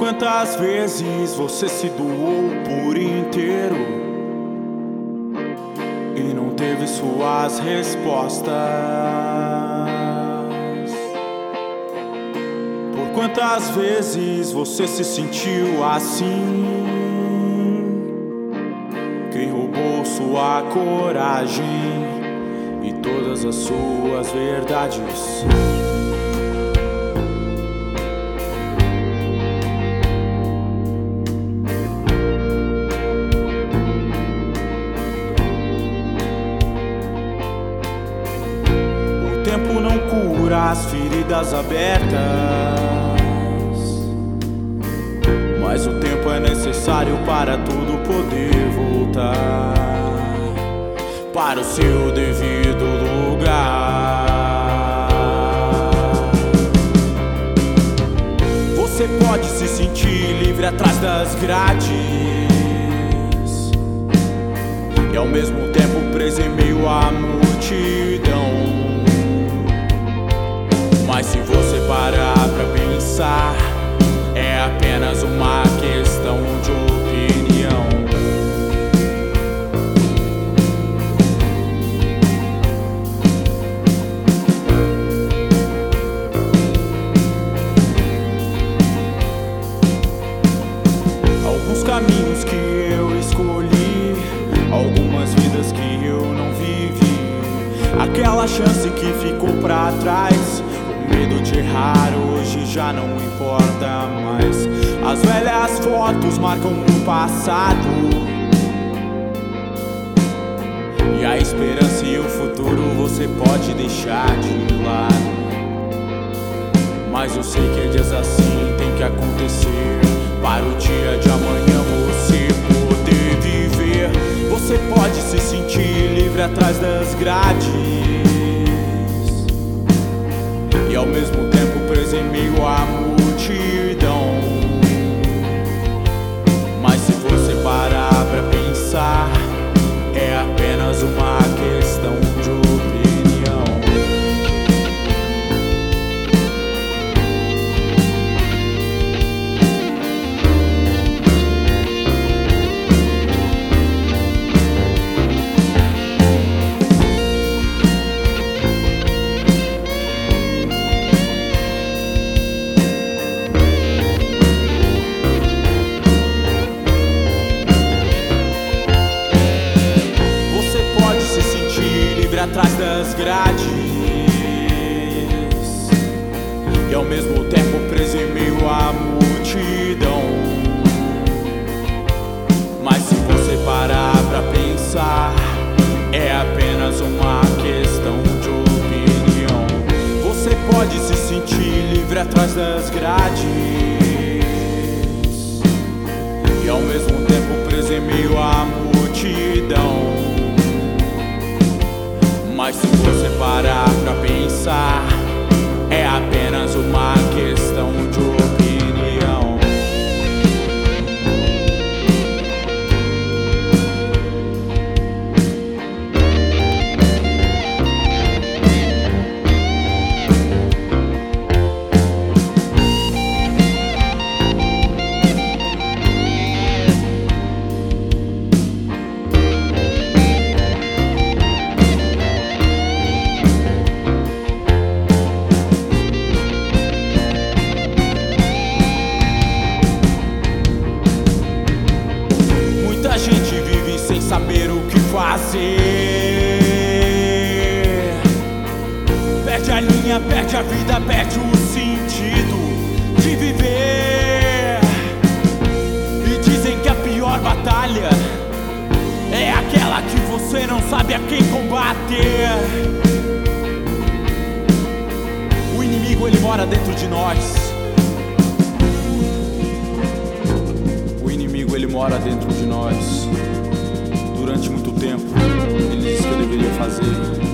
quantas vezes você se doou por inteiro e não teve suas respostas? Por quantas vezes você se sentiu assim, que roubou sua coragem e todas as suas verdades? O tempo não cura as feridas abertas, mas o tempo é necessário para tudo poder voltar para o seu devido lugar. Você pode se sentir livre atrás das grades e ao mesmo tempo preso em meio à multidão. Mas se você parar pra pensar, é apenas uma questão de opinião. Alguns caminhos que eu escolhi, algumas vidas que eu não vivi, aquela chance que ficou pra trás, o medo de errar hoje já não importa mais. As velhas fotos marcam o passado e a esperança e o futuro você pode deixar de lado. Mas eu sei que dias assim tem que acontecer para o dia de amanhã você poder viver. Você pode se sentir livre atrás das grades e ao mesmo tempo preso em meio à multidão. Mas se você parar pra pensar, é apenas uma questão de opinião. Atrás das grades e ao mesmo tempo preso em meio à multidão. Mas se você parar pra pensar, é apenas uma questão de opinião. Você pode se sentir livre atrás das grades e ao mesmo tempo preso em meio à multidão. Mas se você parar pra pensar, é apenas uma questão de opinião. A gente vive sem saber o que fazer, perde a linha, perde a vida, perde o sentido de viver. E dizem que a pior batalha é aquela que você não sabe a quem combater. O inimigo, ele mora dentro de nós. Ele mora dentro de nós. Durante muito tempo ele disse que eu deveria fazer